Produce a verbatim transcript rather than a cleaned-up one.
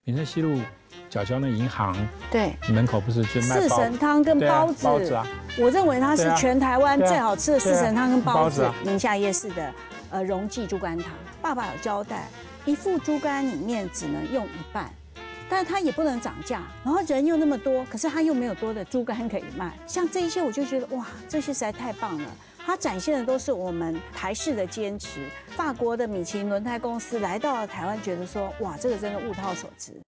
民生西路角角那银行， 对， 门口不是就卖四神汤跟包子， 包子啊， 我认为它是全台湾最好吃的四神汤跟包子。 啊、 宁夏夜市的呃荣记猪肝汤，爸爸有交代，一副猪肝里面只能用一半，但是它也不能涨价，然后人又那么多，可是它又没有多的猪肝可以卖。像这一些，我就觉得哇，这些实在太棒了。它展现的都是我们台式的坚持。法国的米其林轮胎公司来到了台湾，觉得说哇，这个真的物超所值。